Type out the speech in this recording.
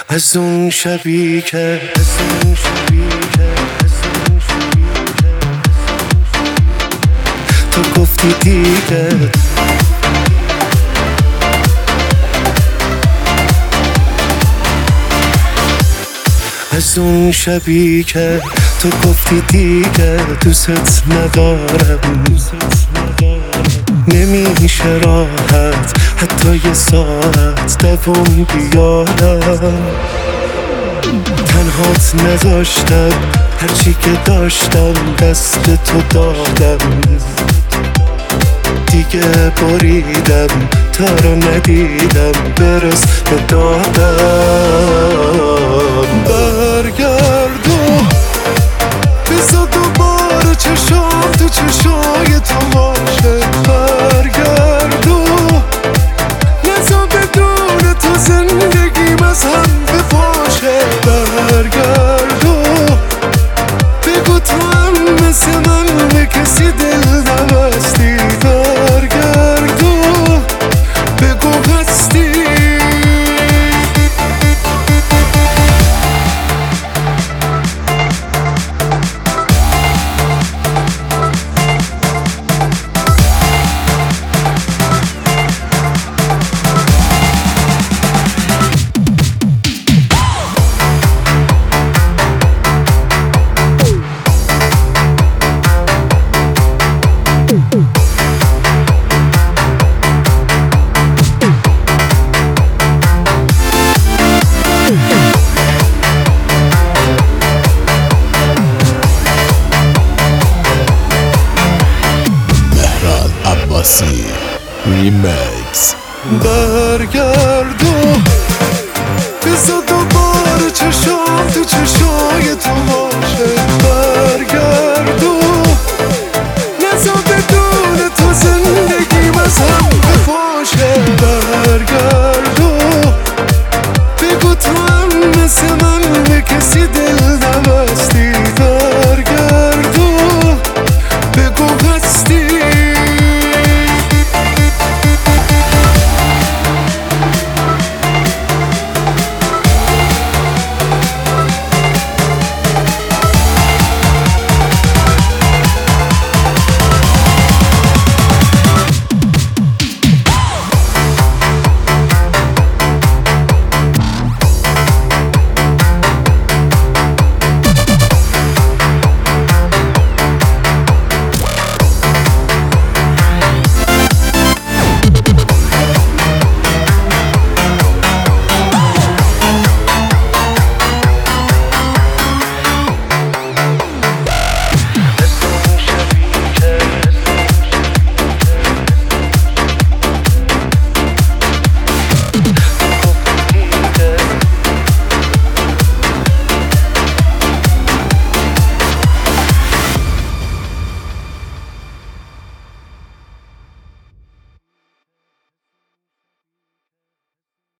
از اون شبی که تو گفتی دیگه از اون شبی که تو گفتی دیگه دوست ندارم نمیشه راحت حتی یه ساعت دوام بیارم تنهات نذاشتم هرچی که داشتم دست تو دادم دیگه بریدم تا رو ندیدم برس به دادم برگرد و بزا دوباره چشام تو چشای تو باشه برگرد و نزا بدون تو زندگیم از هم بپاشه برگرد و بگو تو هم مثل من به کسی دل نبستی برگرد و بگو هستی ریمیکس برگرد و بزا دوباره چشام تو چشام